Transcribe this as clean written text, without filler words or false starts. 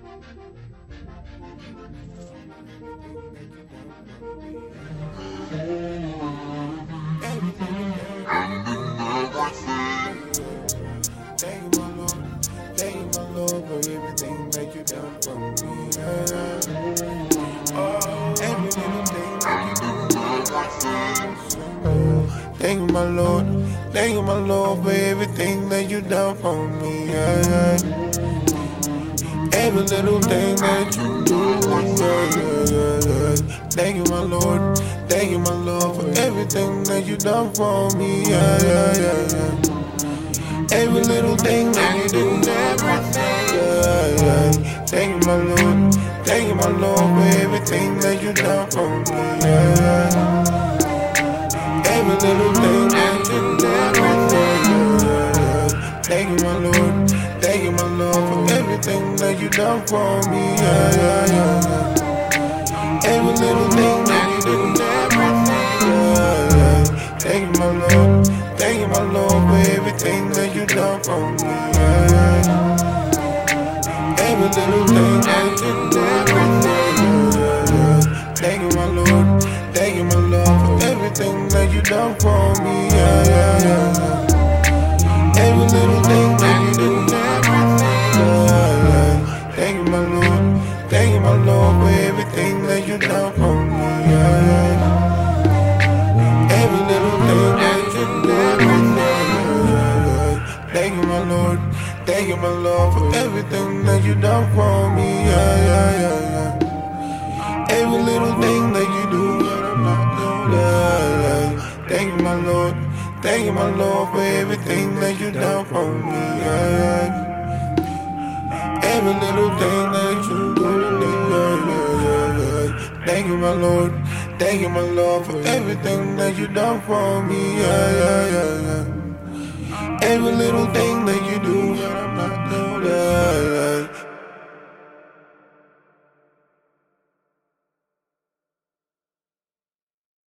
Thank you, my Lord. Thank you, my Lord, for everything that you done for me. Every little thing that you do. Thank you, my Lord. Thank you, my Lord, for everything that you done for me. Every little thing that you do. Thank you, my Lord. Thank you, my Lord, for everything that you done for me. Every little thing that you do, everything. Thank you, my Lord. Thank you, my Lord, for everything that you done for me. Every little thing that you do, everything. Thank you, my Lord. Thank you, my Lord, for everything that you done for me. Every little thing that you do, everything. Thank you, my Lord. Thank you, my Lord, for everything that you done for me. Every little thing that you do, everything. Thank you, my Lord. Thank you, my Lord, for everything that you done for me. Every little thing that you do, everything. Thank you, my Lord. Thank you, my Lord, for everything that you done for me. Every little thing that you do, everything. Thank you, my Lord. Thank you, my Lord, for everything that you done for me. Every little thing that you do, thank you, my Lord. Thank you, my Lord, for everything that you done for me. Every little thing that you do, thank you, my Lord. Thank you, my Lord, for everything that you done for me. Every little thing that you do,